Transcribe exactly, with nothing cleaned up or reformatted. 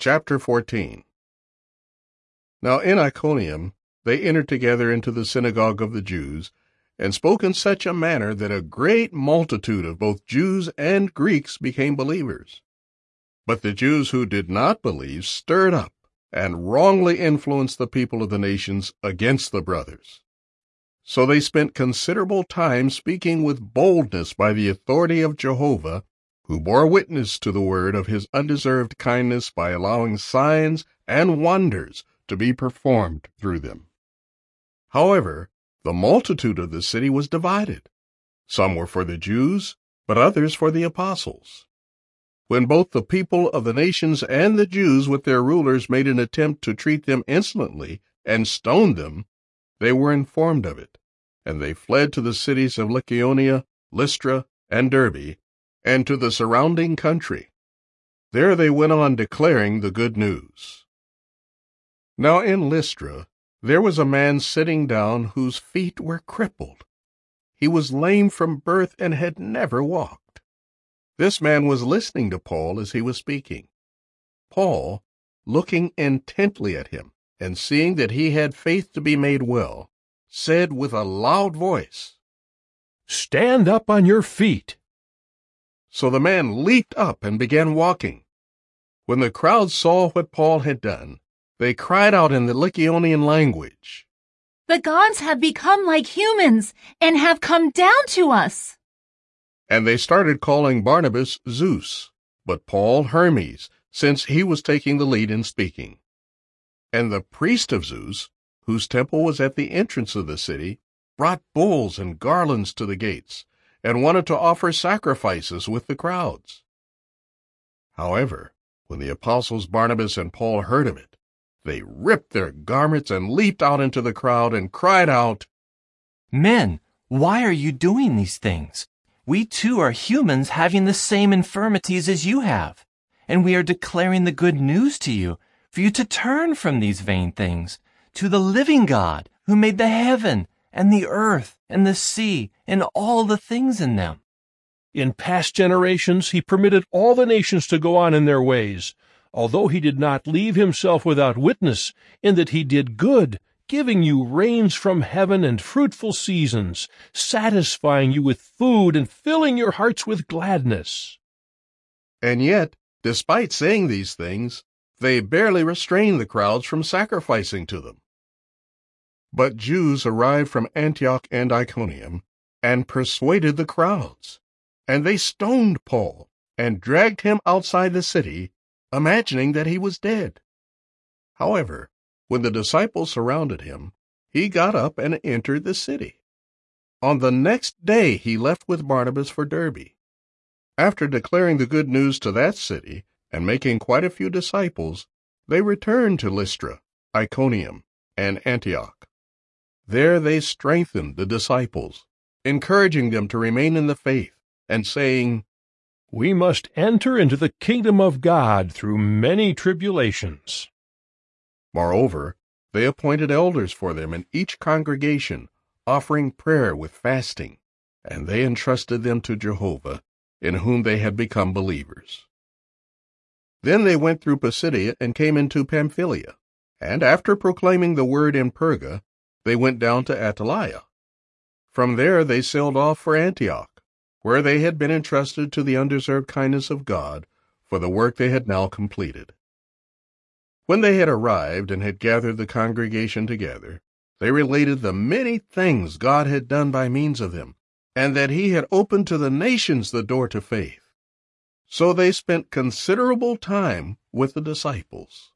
Chapter fourteen. Now in Iconium they entered together into the synagogue of the Jews, and spoke in such a manner that a great multitude of both Jews and Greeks became believers. But the Jews who did not believe stirred up and wrongly influenced the people of the nations against the brothers. So they spent considerable time speaking with boldness by the authority of Jehovah, who bore witness to the word of his undeserved kindness by allowing signs and wonders to be performed through them. However, the multitude of the city was divided. Some were for the Jews, but others for the apostles. When both the people of the nations and the Jews with their rulers made an attempt to treat them insolently and stoned them, they were informed of it, and they fled to the cities of Lycaonia, Lystra, and Derbe, and to the surrounding country. There they went on declaring the good news. Now in Lystra there was a man sitting down whose feet were crippled. He was lame from birth and had never walked. This man was listening to Paul as he was speaking. Paul, looking intently at him and seeing that he had faith to be made well, said with a loud voice, "Stand up on your feet." So the man leaped up and began walking. When the crowd saw what Paul had done, they cried out in the Lycaonian language, "The gods have become like humans and have come down to us." And they started calling Barnabas Zeus, but Paul Hermes, since he was taking the lead in speaking. And the priest of Zeus, whose temple was at the entrance of the city, brought bulls and garlands to the gates, and wanted to offer sacrifices with the crowds. However, when the apostles Barnabas and Paul heard of it, they ripped their garments and leaped out into the crowd and cried out, "Men, why are you doing these things? We too are humans having the same infirmities as you have, and we are declaring the good news to you, for you to turn from these vain things to the living God, who made the heaven and the earth and the sea and all the things in them." In past generations he permitted all the nations to go on in their ways, although he did not leave himself without witness, in that he did good, giving you rains from heaven and fruitful seasons, satisfying you with food and filling your hearts with gladness. And yet, despite saying these things, they barely restrained the crowds from sacrificing to them. But Jews arrived from Antioch and Iconium and persuaded the crowds, and they stoned Paul and dragged him outside the city, imagining that he was dead. However, when the disciples surrounded him, he got up and entered the city. On the next day he left with Barnabas for Derbe. After declaring the good news to that city and making quite a few disciples, they returned to Lystra, Iconium, and Antioch. There they strengthened the disciples, encouraging them to remain in the faith, and saying, "We must enter into the kingdom of God through many tribulations." Moreover, they appointed elders for them in each congregation, offering prayer with fasting, and they entrusted them to Jehovah, in whom they had become believers. Then they went through Pisidia and came into Pamphylia, and after proclaiming the word in Perga, they went down to Attalia. From there they sailed off for Antioch, where they had been entrusted to the undeserved kindness of God for the work they had now completed. When they had arrived and had gathered the congregation together, they related the many things God had done by means of them, and that he had opened to the nations the door to faith. So they spent considerable time with the disciples.